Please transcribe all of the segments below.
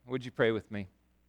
Would you pray with me?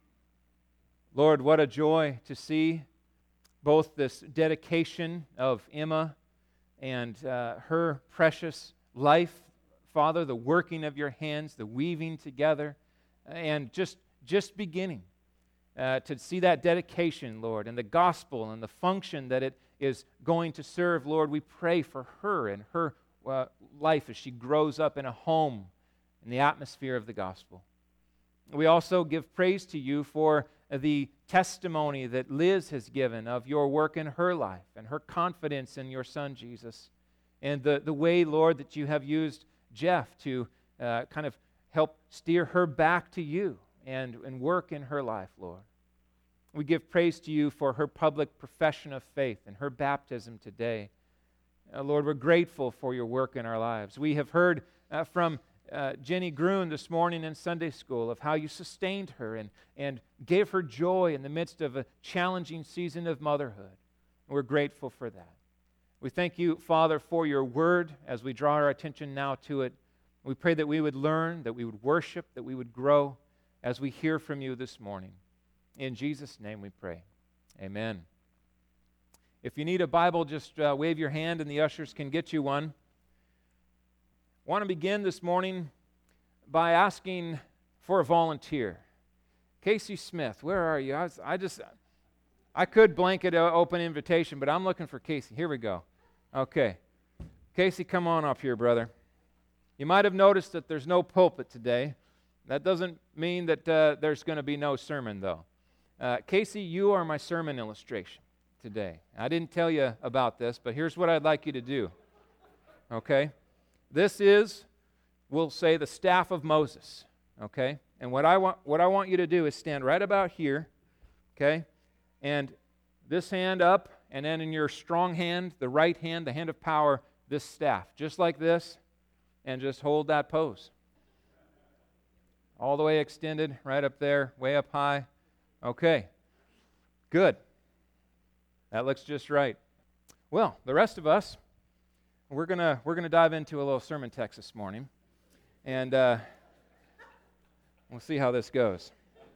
Lord, what a joy to see both this dedication of Emma and her precious life, Father, the working of your hands, the weaving together, and just beginning to see that dedication, Lord, and the gospel and the function that it is going to serve. Lord, we pray for her and her life as she grows up in a home in the atmosphere of the gospel. We also give praise to you for the testimony that Liz has given of your work in her life and her confidence in your Son, Jesus, and the way, Lord, that you have used Jeff to kind of help steer her back to you and work in her life, Lord. We give praise to you for her public profession of faith and her baptism today. Lord, we're grateful for your work in our lives. We have heard from Jenny Grun this morning in Sunday school of how you sustained her and gave her joy in the midst of a challenging season of motherhood. We're grateful for that. We thank you, Father, for your word as we draw our attention now to it. We pray that we would learn, that we would worship, that we would grow as we hear from you this morning. In Jesus' name we pray. Amen. If you need a Bible, just wave your hand and the ushers can get you one. I want to begin this morning by asking for a volunteer. Casey Smith, where are you? I could blanket open invitation, but I'm looking for Casey. Here we go. Okay. Casey, come on up here, brother. You might have noticed that there's no pulpit today. That doesn't mean that there's going to be no sermon, though. Casey, you are my sermon illustration today. I didn't tell you about this, but here's what I'd like you to do. Okay? This is, we'll say, the staff of Moses. Okay? And what I want you to do is stand right about here. Okay? And this hand up, and then in your strong hand, the right hand, the hand of power, this staff, just like this, and just hold that pose. All the way extended, right up there, way up high. Okay, good. That looks just right. Well, the rest of us, we're gonna dive into a little sermon text this morning, and we'll see how this goes.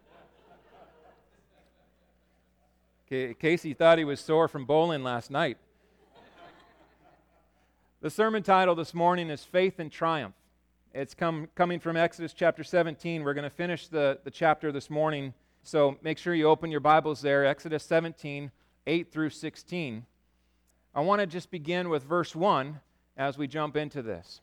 Casey thought he was sore from bowling last night. The sermon title this morning is Faith and Triumph. It's coming from Exodus chapter 17. We're going to finish the chapter this morning, so make sure you open your Bibles there, Exodus 17, 8 through 16. I want to just begin with verse 1 as we jump into this.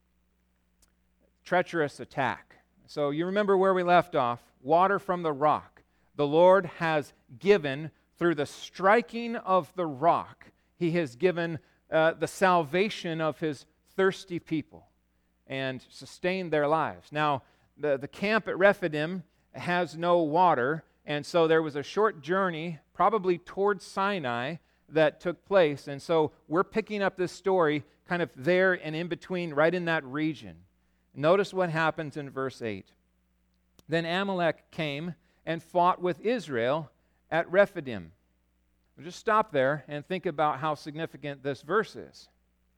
Treacherous attack. So you remember where we left off. Water from the rock. The Lord has given, through the striking of the rock, He has given the salvation of His thirsty people and sustained their lives. Now, the camp at Rephidim has no water, and so there was a short journey, probably towards Sinai, that took place. And so we're picking up this story kind of there and in between, right in that region. Notice what happens in verse 8. Then Amalek came and fought with Israel at Rephidim. We'll just stop there and think about how significant this verse is.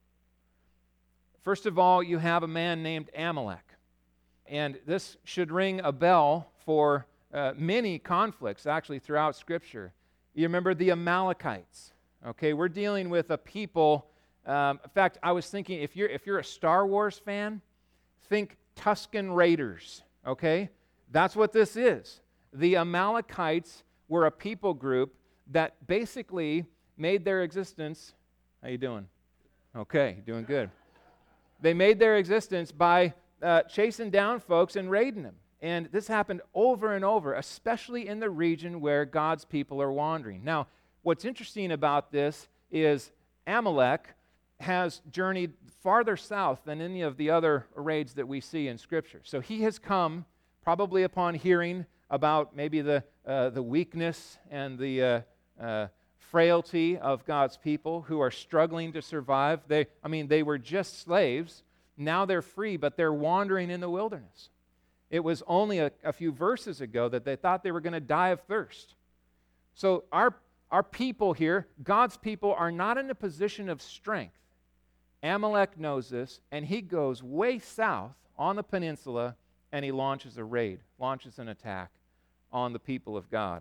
First of all, you have a man named Amalek. And this should ring a bell for many conflicts, actually, throughout Scripture. You remember the Amalekites. Okay, we're dealing with a people. In fact, I was thinking, if you're a Star Wars fan, think Tusken Raiders. Okay, that's what this is. The Amalekites were a people group that basically made their existence. How you doing? Okay, doing good. They made their existence by chasing down folks and raiding them. And this happened over and over, especially in the region where God's people are wandering. Now, what's interesting about this is Amalek has journeyed farther south than any of the other raids that we see in Scripture. So he has come, probably upon hearing about maybe the weakness and the frailty of God's people who are struggling to survive. They were just slaves. Now they're free, but they're wandering in the wilderness. It was only a few verses ago that they thought they were going to die of thirst. So our people here, God's people, are not in a position of strength. Amalek knows this, and he goes way south on the peninsula and he launches a raid, launches an attack on the people of God.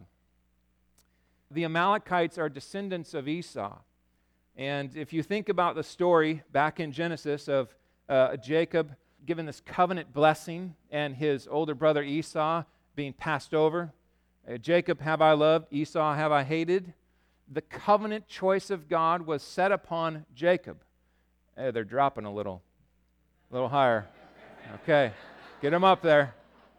The Amalekites are descendants of Esau. And if you think about the story back in Genesis of Jacob given this covenant blessing and his older brother Esau being passed over, Jacob have I loved, Esau have I hated. The covenant choice of God was set upon Jacob. Hey, they're dropping a little higher. Okay, get them up there.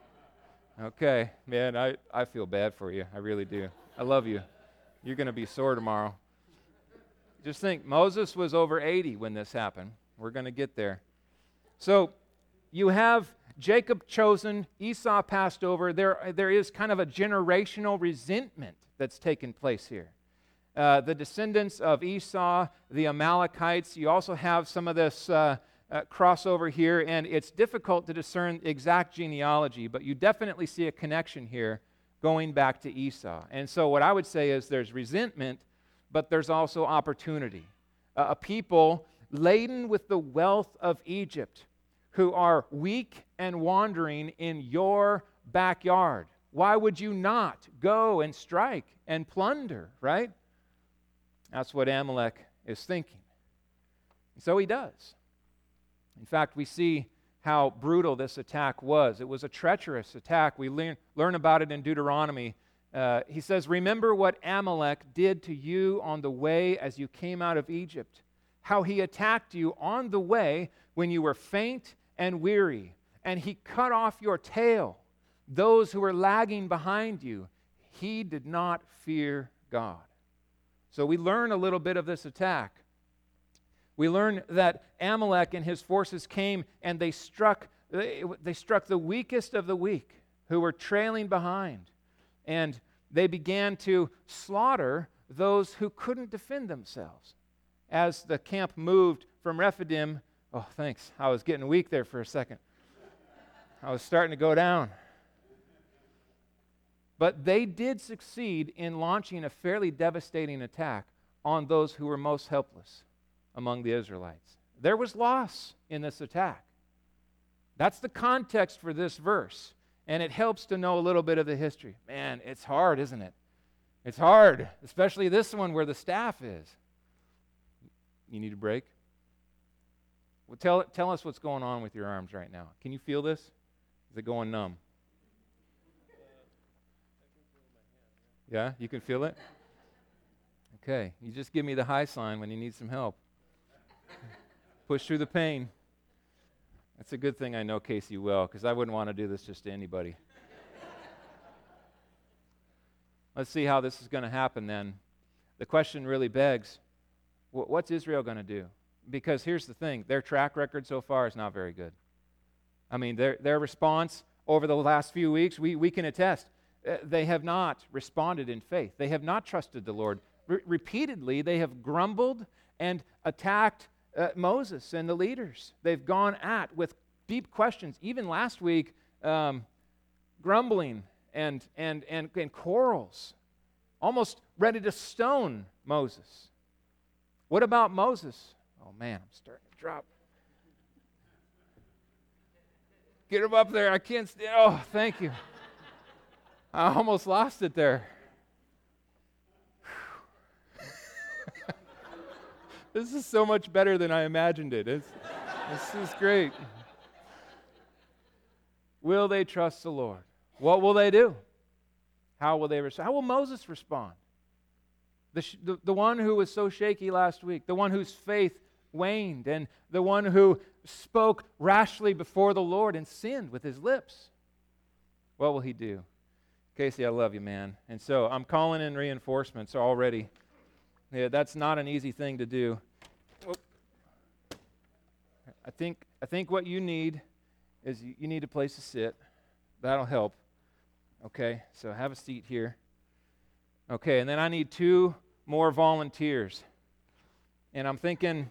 Okay, man, I feel bad for you. I really do. I love you. You're going to be sore tomorrow. Just think, Moses was over 80 when this happened. We're going to get there. So you have Jacob chosen, Esau passed over. There is kind of a generational resentment that's taken place here. The descendants of Esau, the Amalekites, you also have some of this crossover here, and it's difficult to discern exact genealogy, but you definitely see a connection here going back to Esau. And so what I would say is there's resentment, but there's also opportunity. A people laden with the wealth of Egypt who are weak and wandering in your backyard. Why would you not go and strike and plunder, right? That's what Amalek is thinking. So he does. In fact, we see how brutal this attack was. It was a treacherous attack. We learn about it in Deuteronomy. He says, "Remember what Amalek did to you on the way as you came out of Egypt, how he attacked you on the way when you were faint and weary, and he cut off your tail, those who were lagging behind you. He did not fear God." So we learn a little bit of this attack. We learn that Amalek and his forces came and they struck the weakest of the weak who were trailing behind. And they began to slaughter those who couldn't defend themselves. As the camp moved from Rephidim, oh, thanks, I was getting weak there for a second. I was starting to go down. But they did succeed in launching a fairly devastating attack on those who were most helpless among the Israelites. There was loss in this attack. That's the context for this verse. And it helps to know a little bit of the history. Man, it's hard, isn't it? It's hard, especially this one where the staff is. You need a break? Well, tell us what's going on with your arms right now. Can you feel this? Is it going numb? Yeah, you can feel it? Okay, you just give me the high sign when you need some help. Push through the pain. That's a good thing I know Casey well, because I wouldn't want to do this just to anybody. Let's see how this is going to happen then. The question really begs, what's Israel going to do? Because here's the thing, their track record so far is not very good. I mean, their response over the last few weeks, we can attest, they have not responded in faith. They have not trusted the Lord. Repeatedly, they have grumbled and attacked Moses and the leaders. They've gone at with deep questions. Even last week, grumbling and quarrels, almost ready to stone Moses. What about Moses? Oh man, I'm starting to drop. Get him up there. I can't stand. Oh, thank you. I almost lost it there. This is so much better than I imagined it. This is great. Will they trust the Lord? What will they do? How will they respond? How will Moses respond? The one who was so shaky last week, the one whose faith waned, and the one who spoke rashly before the Lord and sinned with his lips. What will he do? Casey, I love you, man. And so I'm calling in reinforcements already. Yeah, that's not an easy thing to do. I think what you need is you need a place to sit. That'll help. Okay, so have a seat here. Okay, and then I need 2 more volunteers. And I'm thinking,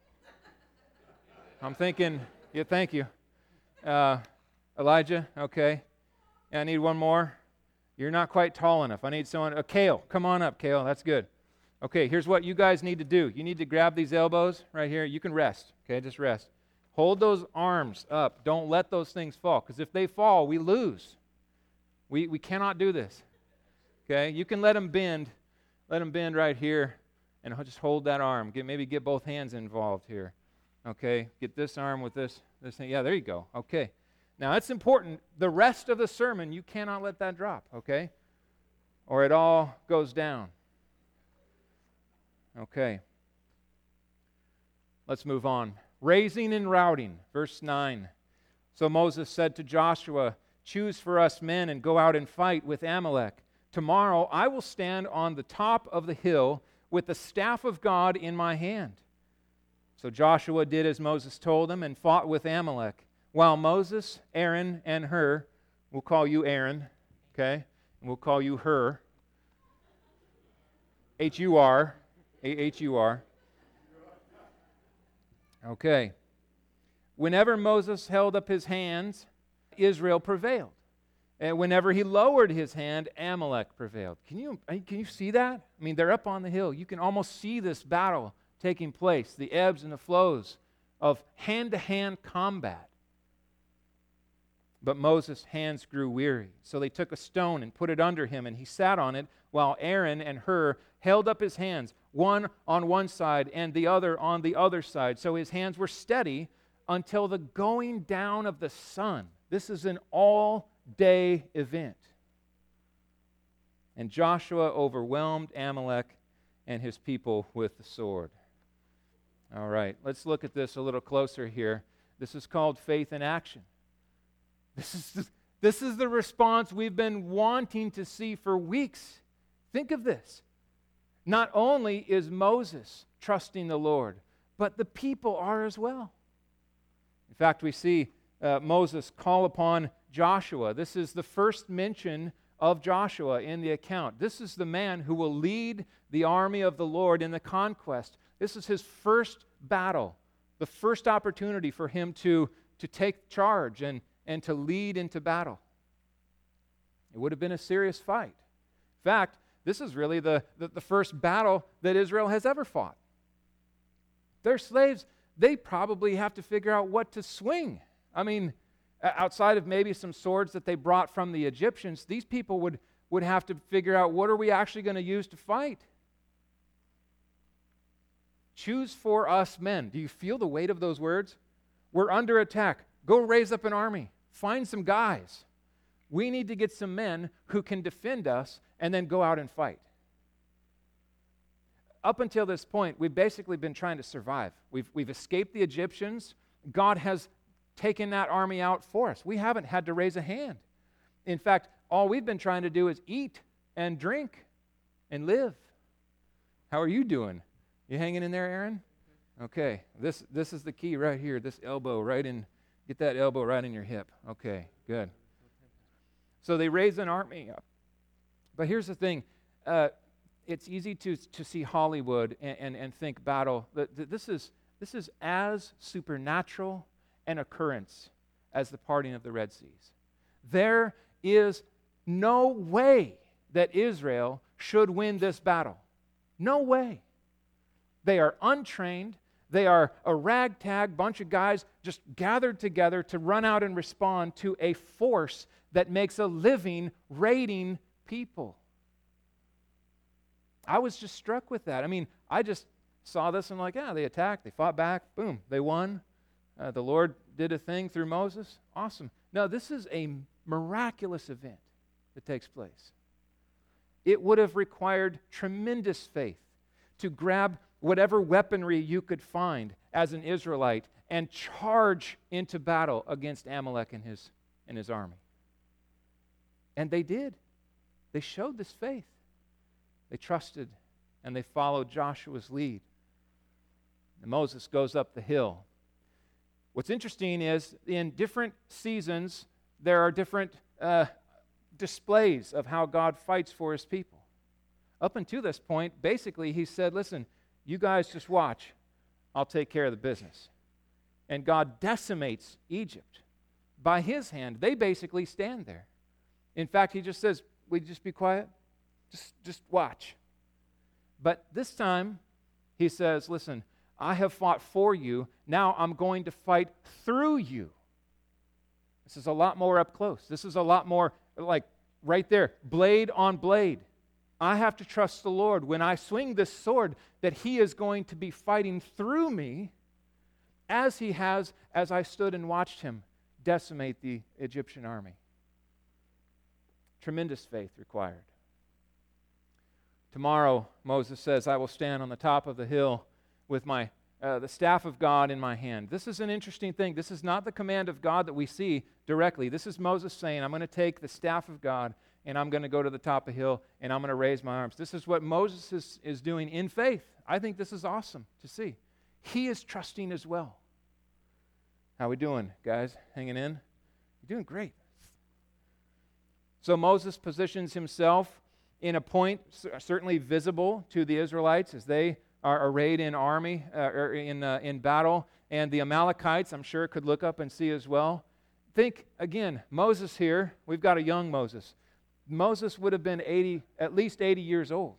yeah, thank you. Elijah, okay. And I need 1 more. You're not quite tall enough. I need someone. Kale, come on up, Kale. That's good. Okay, here's what you guys need to do. You need to grab these elbows right here. You can rest, okay? Just rest. hold those arms up. Don't let those things fall, because if they fall, we lose. We cannot do this. Okay? You can let them bend right here, and just hold that arm. Maybe get both hands involved here. Okay? Get this arm with this thing. Yeah, there you go. Okay. Now, it's important. The rest of the sermon, you cannot let that drop, okay? Or it all goes down. Okay. Let's move on. Raising and routing, verse 9. So Moses said to Joshua, "Choose for us men and go out and fight with Amalek. Tomorrow I will stand on the top of the hill with the staff of God in my hand." So Joshua did as Moses told him and fought with Amalek, while Moses, Aaron, and Hur, we'll call you Aaron, okay? And we'll call you Hur, H-U-R, A-H-U-R. Okay. Whenever Moses held up his hands, Israel prevailed. And whenever he lowered his hand, Amalek prevailed. Can you see that? I mean, they're up on the hill. You can almost see this battle taking place, the ebbs and the flows of hand-to-hand combat. But Moses' hands grew weary. So they took a stone and put it under him, and he sat on it, while Aaron and Hur held up his hands, one on one side and the other on the other side. So his hands were steady until the going down of the sun. This is an all-day event. And Joshua overwhelmed Amalek and his people with the sword. All right, let's look at this a little closer here. This is called faith in action. This is the response we've been wanting to see for weeks. Think of this. Not only is Moses trusting the Lord, but the people are as well. In fact, we see Moses call upon Joshua. This is the first mention of Joshua in the account. This is the man who will lead the army of the Lord in the conquest. This is his first battle, the first opportunity for him to take charge and to lead into battle. It would have been a serious fight. In fact, this is really the first battle that Israel has ever fought. Their slaves, they probably have to figure out what to swing. I mean, outside of maybe some swords that they brought from the Egyptians, these people would have to figure out, what are we actually going to use to fight? Choose for us men. Do you feel the weight of those words? We're under attack. Go raise up an army. Find some guys. We need to get some men who can defend us and then go out and fight. Up until this point, we've basically been trying to survive. We've escaped the Egyptians. God has taken that army out for us. We haven't had to raise a hand. In fact, all we've been trying to do is eat and drink and live. How are you doing? You hanging in there, Aaron? Okay. This is the key right here. This elbow right in. Get that elbow right in your hip. Okay, good. So they raise an army up. But here's the thing. It's easy to see Hollywood and think battle. This is as supernatural an occurrence as the parting of the Red Seas. There is no way that Israel should win this battle. No way. They are untrained. They are a ragtag bunch of guys just gathered together to run out and respond to a force that makes a living, raiding people. I was just struck with that. I mean, I just saw this and I'm like, yeah, they attacked, they fought back, boom, they won. The Lord did a thing through Moses. Awesome. No, this is a miraculous event that takes place. It would have required tremendous faith to grab whatever weaponry you could find as an Israelite and charge into battle against Amalek and his army. And they did. They showed this faith. They trusted and they followed Joshua's lead. And Moses goes up the hill. What's interesting is in different seasons, there are different displays of how God fights for his people. Up until this point, basically, he said, listen, you guys just watch. I'll take care of the business. And God decimates Egypt by his hand. They basically stand there. In fact, he just says, will you just be quiet? Just watch. But this time, he says, listen, I have fought for you. Now I'm going to fight through you. This is a lot more up close. This is a lot more like right there, blade on blade. I have to trust the Lord when I swing this sword that He is going to be fighting through me as He has as I stood and watched Him decimate the Egyptian army. Tremendous faith required. Tomorrow, Moses says, I will stand on the top of the hill with the staff of God in my hand. This is an interesting thing. This is not the command of God that we see directly. This is Moses saying, I'm going to take the staff of God and I'm going to go to the top of the hill and I'm going to raise my arms. This is what Moses is doing in faith. I think this is awesome to see. He is trusting as well. How we doing, guys? Hanging in? You're doing great. So Moses positions himself in a point certainly visible to the Israelites as they are arrayed in army, or in battle, and the Amalekites, I'm sure, could look up and see as well. Think, again, Moses here, we've got a young Moses. Moses would have been at least 80 years old.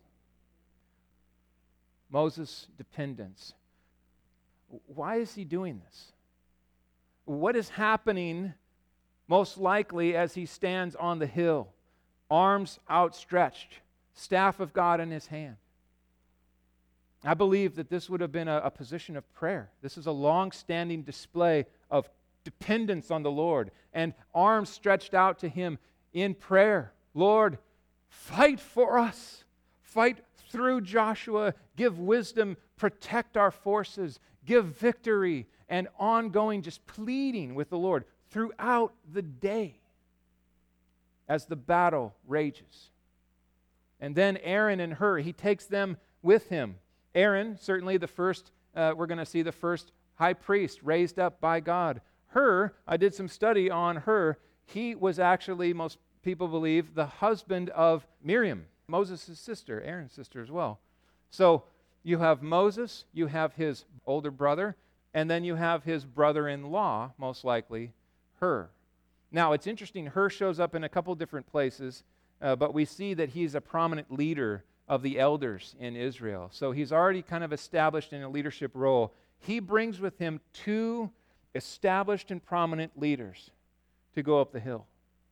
Moses' dependence. Why is he doing this? What is happening most likely as he stands on the hill, arms outstretched, staff of God in his hand? I believe that this would have been a position of prayer. This is a long-standing display of dependence on the Lord and arms stretched out to Him in prayer. Lord, fight for us. Fight through Joshua. Give wisdom. Protect our forces. Give victory. And ongoing just pleading with the Lord throughout the day as the battle rages. And then Aaron and Hur, he takes them with him. Aaron, certainly the first, we're going to see the first high priest raised up by God. Hur, I did some study on Hur. He was actually, most people believe, the husband of Miriam, Moses' sister, Aaron's sister as well. So you have Moses, you have his older brother, and then you have his brother-in-law, most likely, Hur. Now, it's interesting, Hur shows up in a couple different places, but we see that he's a prominent leader of the elders in Israel. So he's already kind of established in a leadership role. He brings with him two established and prominent leaders to go up the hill.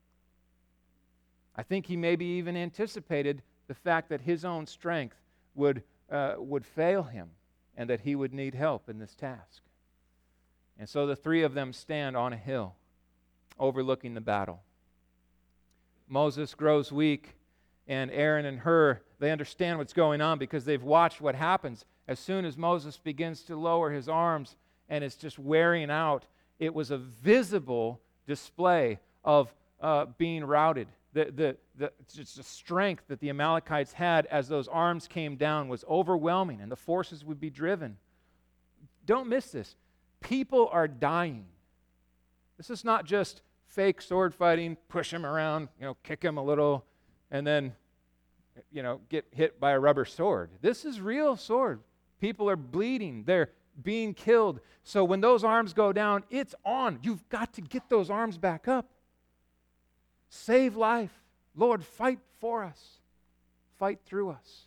I think he maybe even anticipated the fact that his own strength would fail him and that he would need help in this task. And so the three of them stand on a hill overlooking the battle. Moses grows weak, and Aaron and Hur, they understand what's going on because they've watched what happens. As soon as Moses begins to lower his arms and it's just wearing out, it was a visible display of being routed. Just the strength that the Amalekites had as those arms came down was overwhelming, and the forces would be driven. Don't miss this. People are dying. This is not just fake sword fighting, push him around, kick him a little, and then, get hit by a rubber sword. This is real sword. People are bleeding. They're being killed. So when those arms go down, it's on. You've got to get those arms back up. Save life. Lord, fight for us. Fight through us.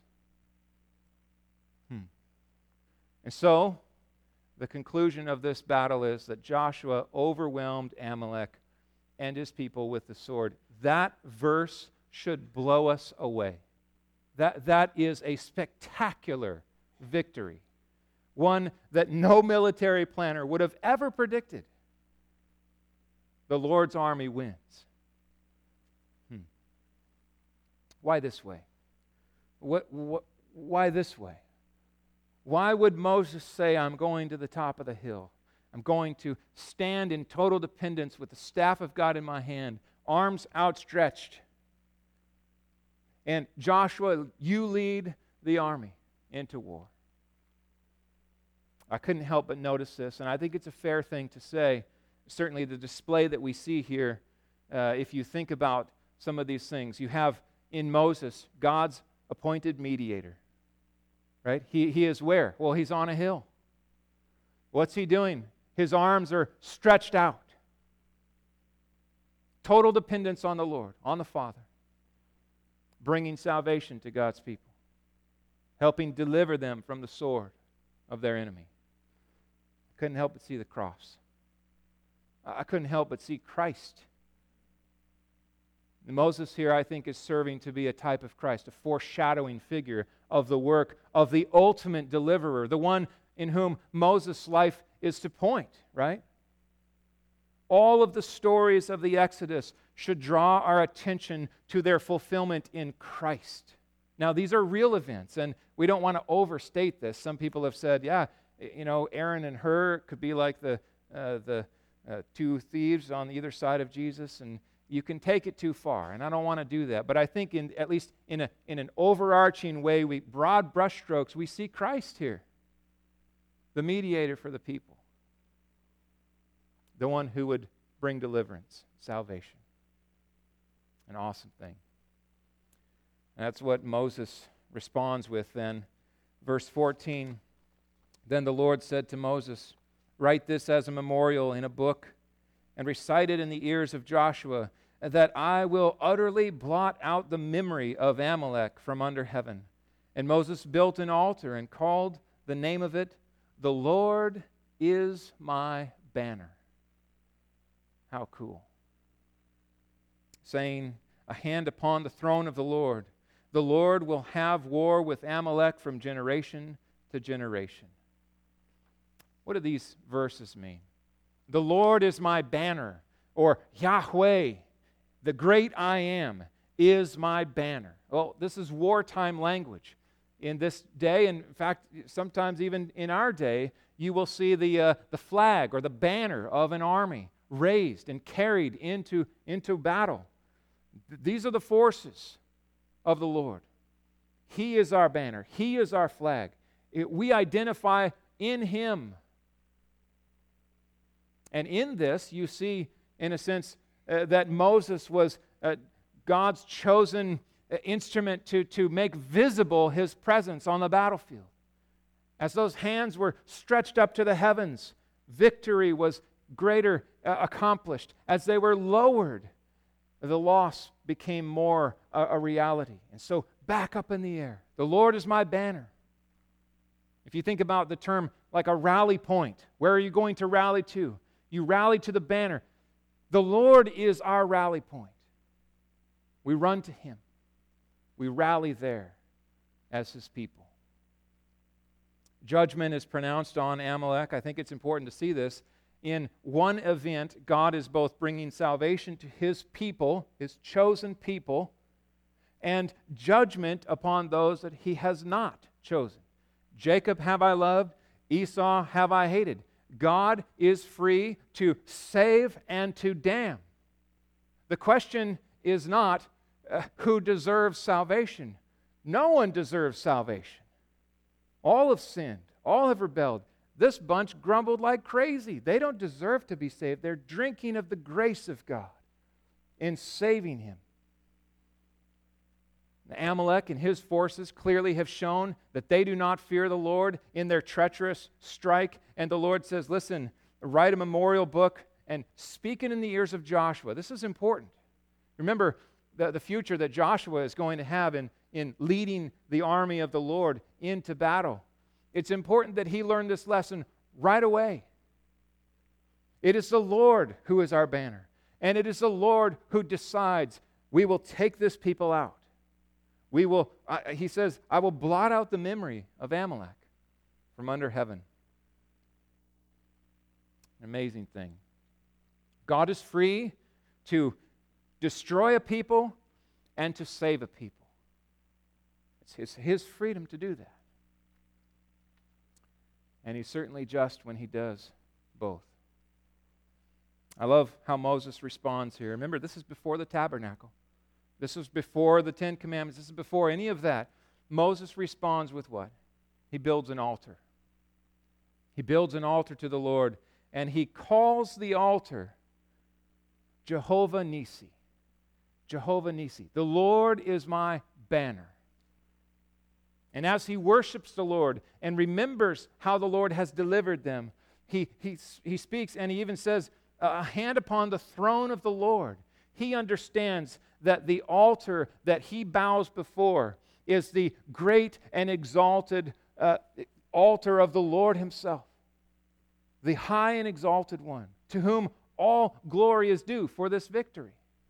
And so, the conclusion of this battle is that Joshua overwhelmed Amalek and his people with the sword. That verse should blow us away. That is a spectacular victory. One that no military planner would have ever predicted. The Lord's army wins. Why this way? Why this way? Why would Moses say, I'm going to the top of the hill? I'm going to stand in total dependence with the staff of God in my hand, arms outstretched. And Joshua, you lead the army into war. I couldn't help but notice this, and I think it's a fair thing to say. Certainly the display that we see here, if you think about some of these things, you have in Moses, God's appointed mediator. Right? He is where? Well, he's on a hill. What's he doing? His arms are stretched out. Total dependence on the Lord, on the Father. Bringing salvation to God's people. Helping deliver them from the sword of their enemy. couldn't help but see the cross. I couldn't help but see Christ. And Moses here, I think, is serving to be a type of Christ, a foreshadowing figure of the work of the ultimate deliverer, the one in whom Moses' life is to point, right? All of the stories of the Exodus should draw our attention to their fulfillment in Christ. Now, these are real events, and we don't want to overstate this. Some people have said, yeah, Aaron and Hur could be like the two thieves on either side of Jesus, and you can take it too far, and I don't want to do that. But I think at least in an overarching way, broad brushstrokes, we see Christ here, the mediator for the people, the one who would bring deliverance, salvation. An awesome thing. And that's what Moses responds with then. Verse 14, then the Lord said to Moses, write this as a memorial in a book and recite it in the ears of Joshua, that I will utterly blot out the memory of Amalek from under heaven. And Moses built an altar and called the name of it, the Lord is my banner. How cool. Saying, a hand upon the throne of the Lord. The Lord will have war with Amalek from generation to generation. What do these verses mean? The Lord is my banner, or Yahweh, the great I am, is my banner. Well, this is wartime language. In this day, and in fact, sometimes even in our day, you will see the flag or the banner of an army raised and carried into battle. These are the forces of the Lord. He is our banner. He is our flag. We identify in Him. And in this, you see, in a sense, that Moses was God's chosen instrument to make visible His presence on the battlefield. As those hands were stretched up to the heavens, victory was greater accomplished. As they were lowered, the loss became more a reality. And so back up in the air. The Lord is my banner. If you think about the term like a rally point, where are you going to rally to? You rally to the banner. The Lord is our rally point. We run to Him. We rally there as His people. Judgment is pronounced on Amalek. I think it's important to see this. In one event, God is both bringing salvation to His people, His chosen people, and judgment upon those that He has not chosen. Jacob have I loved, Esau have I hated. God is free to save and to damn. The question is not who deserves salvation. No one deserves salvation. All have sinned. All have rebelled. This bunch grumbled like crazy. They don't deserve to be saved. They're drinking of the grace of God in saving him. Amalek and his forces clearly have shown that they do not fear the Lord in their treacherous strike. And the Lord says, listen, write a memorial book and speak it in the ears of Joshua. This is important. Remember the future that Joshua is going to have in leading the army of the Lord into battle. It's important that he learn this lesson right away. It is the Lord who is our banner. And it is the Lord who decides we will take this people out. We will, he says, I will blot out the memory of Amalek from under heaven. An amazing thing. God is free to destroy a people and to save a people. It's his freedom to do that. And he's certainly just when he does both. I love how Moses responds here. Remember, this is before the tabernacle. This is before the Ten Commandments. This is before any of that. Moses responds with what? He builds an altar. He builds an altar to the Lord, and he calls the altar Jehovah Nissi. Jehovah Nissi. The Lord is my banner. And as he worships the Lord and remembers how the Lord has delivered them, he speaks and he even says, a hand upon the throne of the Lord. He understands that the altar that he bows before is the great and exalted altar of the Lord himself. the high and exalted one, to whom all glory is due for this victory.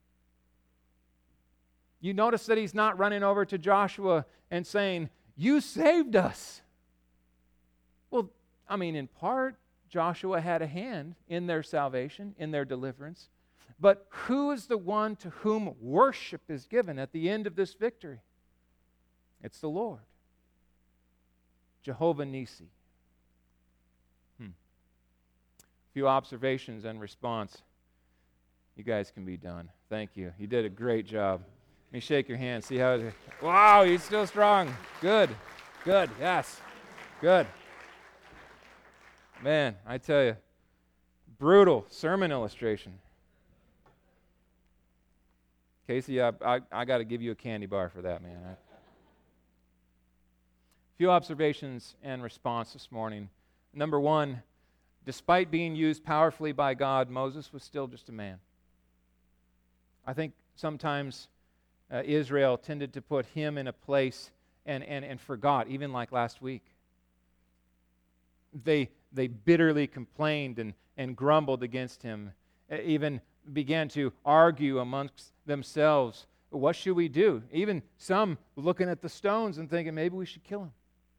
You notice that he's not running over to Joshua and saying, "You saved us." Well, I mean, in part, Joshua had a hand in their salvation, in their deliverance. But who is the one to whom worship is given at the end of this victory? It's the Lord. Jehovah Nissi. A few observations and response. You guys can be done. Thank you. You did a great job. Let me shake your hand. See how it... Wow, he's still strong. Good. Good. Yes. Good. Man, I tell you, brutal sermon illustration. Casey, I got to give you a candy bar for that, man. A few observations and response this morning. Number one, despite being used powerfully by God, Moses was still just a man. I think sometimes Israel tended to put him in a place and forgot, even like last week. They bitterly complained and grumbled against him, even began to argue amongst themselves, what should we do? Even some looking at the stones and thinking, maybe we should kill him.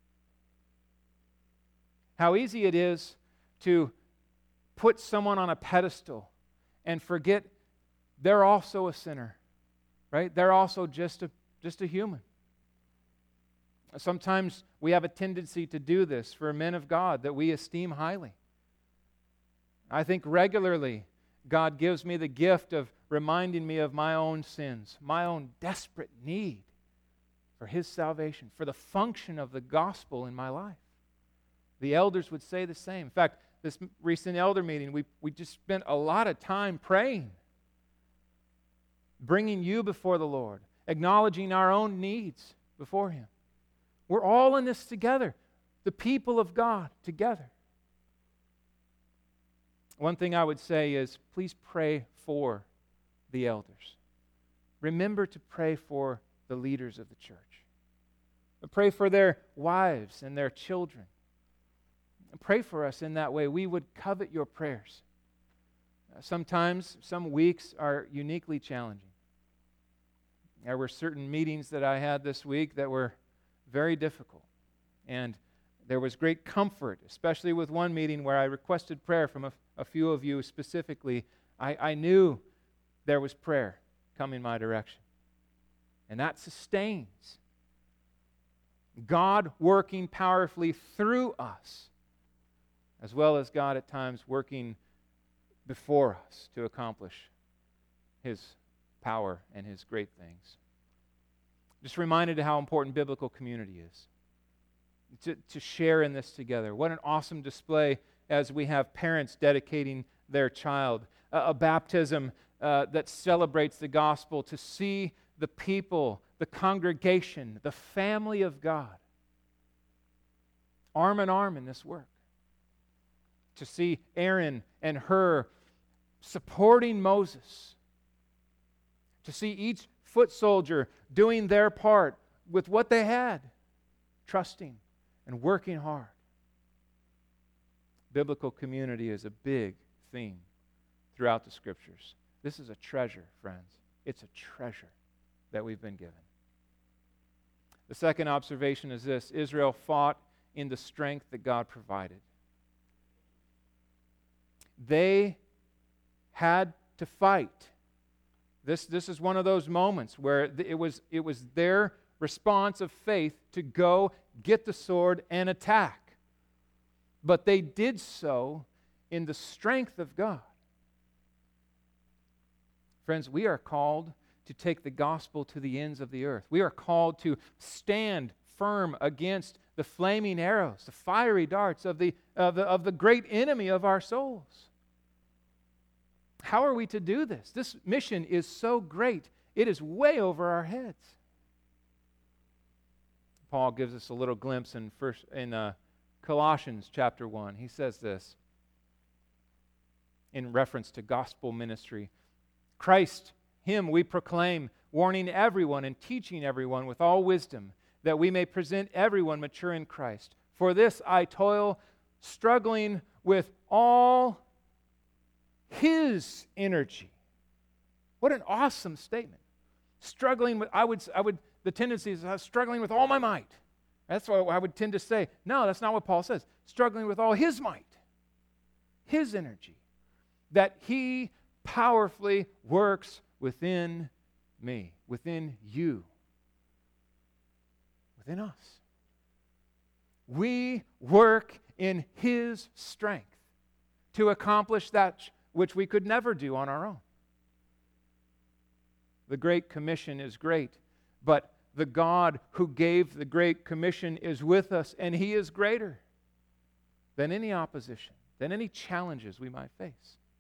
How easy it is to put someone on a pedestal and forget they're also a sinner, right? They're also just a human. Sometimes we have a tendency to do this for men of God that we esteem highly. I think regularly God gives me the gift of reminding me of my own sins, my own desperate need for His salvation, for the function of the gospel in my life. The elders would say the same. In fact, this recent elder meeting, we just spent a lot of time praying, bringing you before the Lord, acknowledging our own needs before Him. We're all in this together, the people of God together. One thing I would say is, please pray for the elders. Remember to pray for the leaders of the church. Pray for their wives and their children. Pray for us in that way. We would covet your prayers. Sometimes, some weeks are uniquely challenging. There were certain meetings that I had this week that were very difficult. And there was great comfort, especially with one meeting where I requested prayer from a few of you specifically. I knew there was prayer coming my direction. And that sustains. God working powerfully through us, as well as God at times working before us to accomplish His power and His great things. Just reminded of how important biblical community is. To share in this together. What an awesome display as we have parents dedicating their child. A baptism that celebrates the gospel, to see the people, the congregation, the family of God, arm in arm in this work. To see Aaron and Hur supporting Moses. To see each foot soldier doing their part with what they had, trusting and working hard. Biblical community is a big theme throughout the Scriptures. This is a treasure, friends. It's a treasure that we've been given. The second observation is this: Israel fought in the strength that God provided. They had to fight. This is one of those moments where it was their response of faith to go get the sword and attack. But they did so in the strength of God. Friends, we are called to take the gospel to the ends of the earth. We are called to stand firm against the flaming arrows, the fiery darts of the great enemy of our souls. How are we to do this? This mission is so great. It is way over our heads. Paul gives us a little glimpse in Colossians chapter 1. He says this in reference to gospel ministry. Christ, Him we proclaim, warning everyone and teaching everyone with all wisdom, that we may present everyone mature in Christ. For this I toil, struggling with all His energy. What an awesome statement. Struggling with, the tendency is struggling with all my might. That's what I would tend to say. No, that's not what Paul says. Struggling with all His might, His energy, that He powerfully works within me, within you, within us. We work in His strength to accomplish that which we could never do on our own. The Great Commission is great, but the God who gave the Great Commission is with us, and He is greater than any opposition, than any challenges we might face.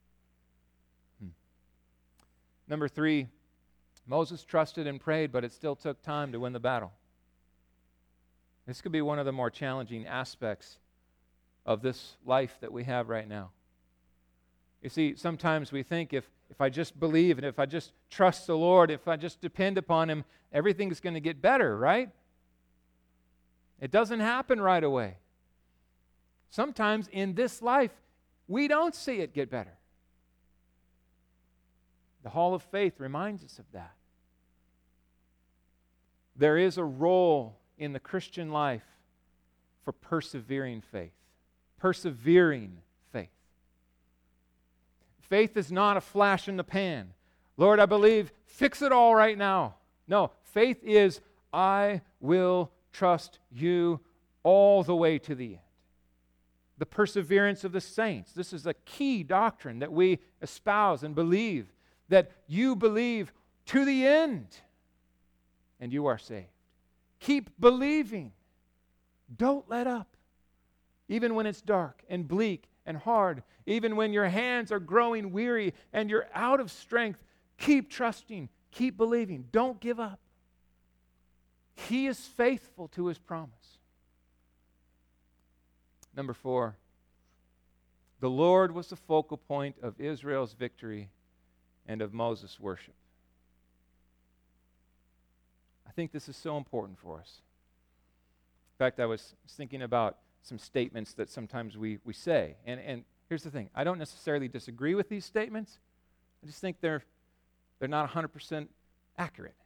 Number 3, Moses trusted and prayed, but it still took time to win the battle. This could be one of the more challenging aspects of this life that we have right now. You see, sometimes we think if I just believe and if I just trust the Lord, if I just depend upon Him, everything's going to get better, right? It doesn't happen right away. Sometimes in this life, we don't see it get better. The Hall of Faith reminds us of that. There is a role in the Christian life for persevering faith. Persevering faith. Faith is not a flash in the pan. Lord, I believe, fix it all right now. No, faith is, I will trust you all the way to the end. The perseverance of the saints. This is a key doctrine that we espouse and believe, that you believe to the end and you are saved. Keep believing. Don't let up. Even when it's dark and bleak and hard, even when your hands are growing weary and you're out of strength, keep trusting, keep believing. Don't give up. He is faithful to His promise. Number 4, the Lord was the focal point of Israel's victory and of Moses' worship. I think this is so important for us. In fact, I was thinking about some statements that sometimes we say. And here's the thing. I don't necessarily disagree with these statements. I just think they're not 100% accurate.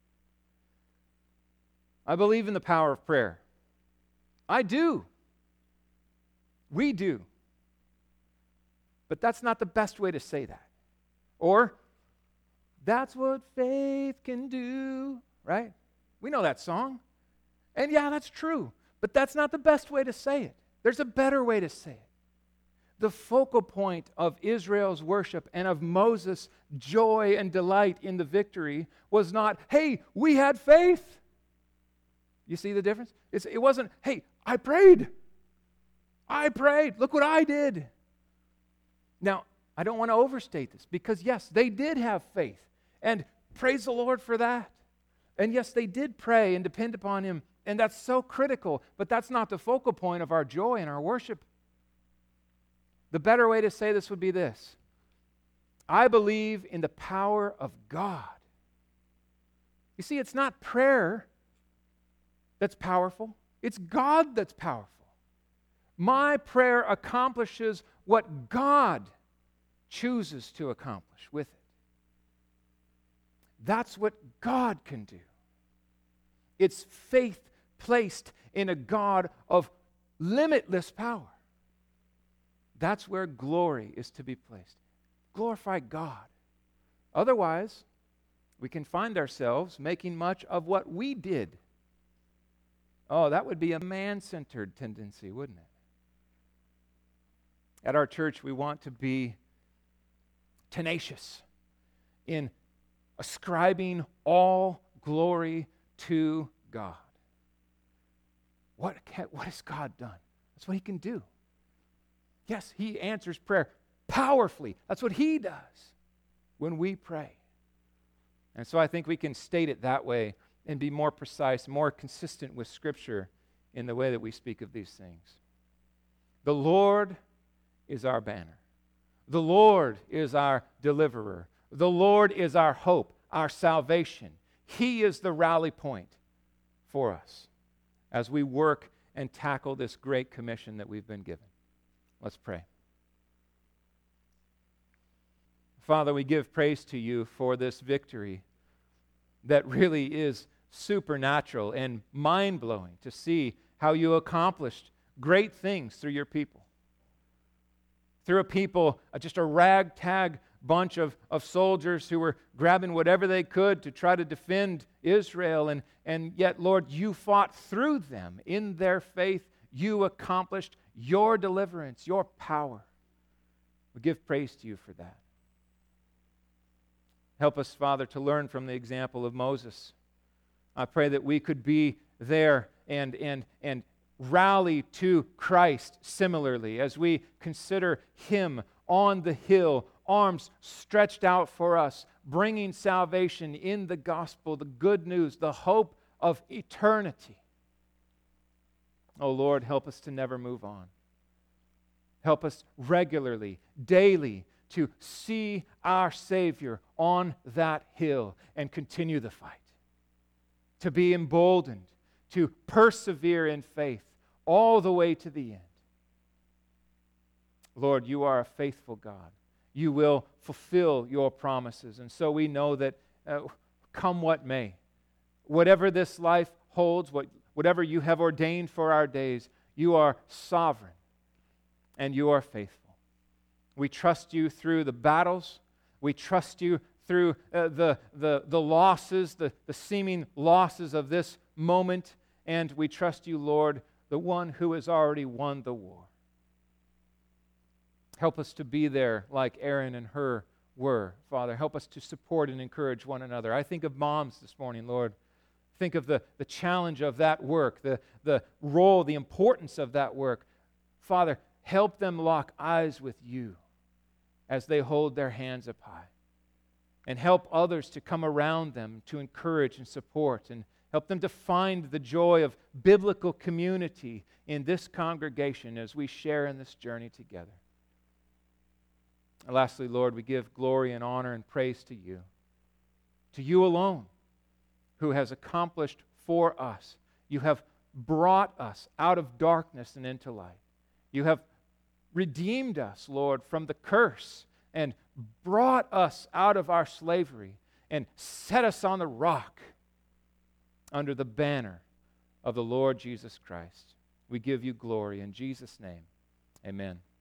I believe in the power of prayer. I do. We do. But that's not the best way to say that. Or, that's what faith can do, right? We know that song. And yeah, that's true. But that's not the best way to say it. There's a better way to say it. The focal point of Israel's worship and of Moses' joy and delight in the victory was not, hey, we had faith. You see the difference? It wasn't, hey, I prayed. Look what I did. Now, I don't want to overstate this because, yes, they did have faith. And praise the Lord for that. And yes, they did pray and depend upon Him. And that's so critical. But that's not the focal point of our joy and our worship. The better way to say this would be this. I believe in the power of God. You see, it's not prayer that's powerful. It's God that's powerful. My prayer accomplishes what God chooses to accomplish with it. That's what God can do. It's faith placed in a God of limitless power. That's where glory is to be placed. Glorify God. Otherwise, we can find ourselves making much of what we did. Oh, that would be a man-centered tendency, wouldn't it? At our church, we want to be tenacious in ascribing all glory to God. What has God done? That's what He can do. Yes, He answers prayer powerfully. That's what He does when we pray. And so I think we can state it that way and be more precise, more consistent with Scripture in the way that we speak of these things. The Lord is our banner. The Lord is our deliverer. The Lord is our hope, our salvation. He is the rally point for us as we work and tackle this great commission that we've been given. Let's pray. Father, we give praise to you for this victory that really is supernatural and mind-blowing to see how you accomplished great things through your people. Through a people, just a ragtag bunch of soldiers who were grabbing whatever they could to try to defend Israel. And yet, Lord, you fought through them in their faith. You accomplished your deliverance, your power. We give praise to you for that. Help us, Father, to learn from the example of Moses. I pray that we could be there and rally to Christ similarly as we consider him on the hill, arms stretched out for us, bringing salvation in the gospel, the good news, the hope of eternity. Oh Lord, help us to never move on. Help us regularly, daily, to see our Savior on that hill and continue the fight. To be emboldened, to persevere in faith all the way to the end. Lord, you are a faithful God. You will fulfill your promises. And so we know that come what may, whatever this life holds, whatever you have ordained for our days, you are sovereign and you are faithful. We trust you through the battles. We trust you through the losses, the seeming losses of this moment. And we trust you, Lord, the one who has already won the war. Help us to be there like Aaron and Hur were, Father. Help us to support and encourage one another. I think of moms this morning, Lord. Think of the challenge of that work, the role, the importance of that work. Father, help them lock eyes with you as they hold their hands up high. And help others to come around them to encourage and support, and help them to find the joy of biblical community in this congregation as we share in this journey together. And lastly, Lord, we give glory and honor and praise to you alone, who has accomplished for us. You have brought us out of darkness and into light. You have redeemed us, Lord, from the curse and brought us out of our slavery and set us on the rock under the banner of the Lord Jesus Christ. We give you glory in Jesus' name. Amen.